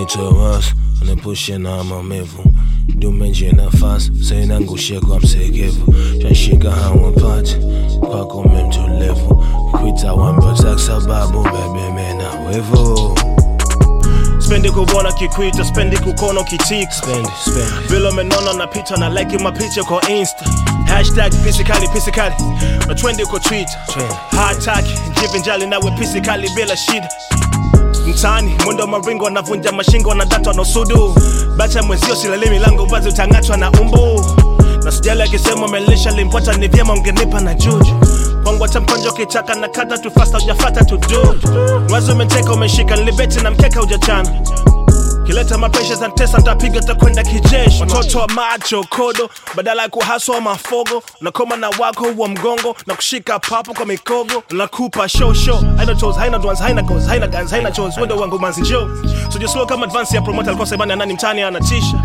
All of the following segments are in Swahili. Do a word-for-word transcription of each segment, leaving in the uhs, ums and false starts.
nitoe wazi, unepushe na maumivu. Dumenje nafasi, sinaangushia kwa msekevu. Shashika hawapati, kwako mtulivu. Kuita wambo sababu bebe mena wevu. Spendi kuona kikwita, spendi kukono kitika. Spendi, spendi Vilo menona na pita na like mapicha kwa Insta. Hashtag pisikali, pisikali na trendy kwa Twitter. Hard talk, jivinjali nawe pisikali bila shida. Mtaani, mwendo maringo wanavunja mashingo wanadata wanosudu. Bacha mwenzio silali milango wazi utangachwa na umbu. Na sijali akisema melisha limpota ni vyema ungenipa na juju. Kwangu hata mkonjo kitaka na kata tu fasta ujafata tu do. Mwazo umeteka umeshika nilibeti na mkeka ujachana. Kileta mapresha za ntesa ntapiga takwenda kijeshi. Watoto wa macho kodo badala ya kuhaswa mafogo. Nakoma na wako wa mgongo na kushika papo kwa mikogo. Nakupa show show, haina toes, haina dwans, haina goals, haina guns, haina chores. Wendo wangu manzi Joe. So just slow kama advance ya promoter alikuwa sebani ya nani mtani anatisha.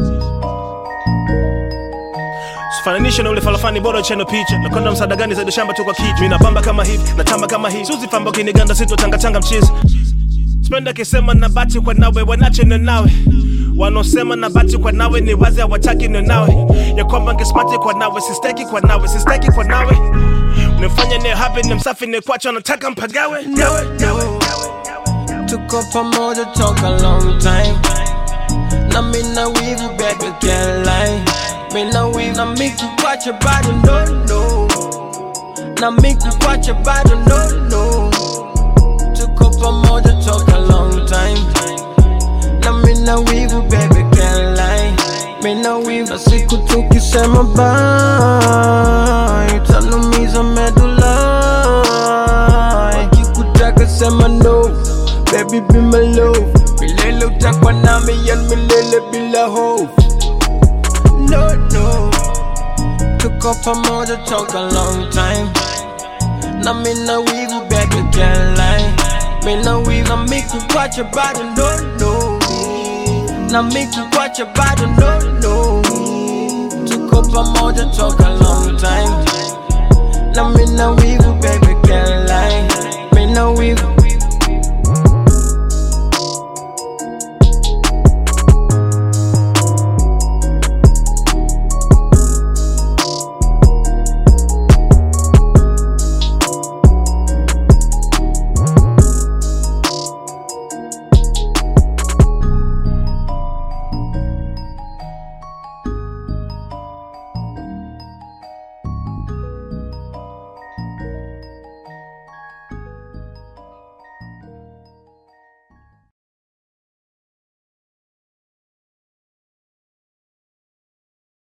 Sifananisha na ule falafani bora cheno picha. Nakonda msaada gani zaidi shamba tu kwa kichwa. Mimi napamba kama hivi, natamba kama hivi. Suzi famba kiniganda sito tanga tanga mchizi. Spenda kisema na bati kwa nawe wanache na nawe. Wanosema na bati kwa nawe ni wazi hawataki na nawe. Ya kwamba ngesmati kwa nawe, sisteki kwa nawe, sisteki kwa nawe. Unifanya ni happy ni msafi ni kwacho nataka mpagawe. Nawe, nawe. Tuko pamoja talk a long time. Na mina wivu baby can't lie. Mina wivu na miku kwacha bado no no. Na miku kwacha bado no no. Tuko pamoja talk a long time. Na mina wivu baby can't lie. Mina wivu na siku tukisema bye. Utanumiza medulai. Wakikutaka sema no. Baby be my love. Milele utakwa nami yan milele bila hope. No no. Tuko pamoja talk a long time. Na mina wivu baby can't lie. Mina wivu na miku kwacha bado no no. Na miku kwacha bado no no. Tuko pamoja talk a long time. Na mina wivu baby can't lie. Mina wivu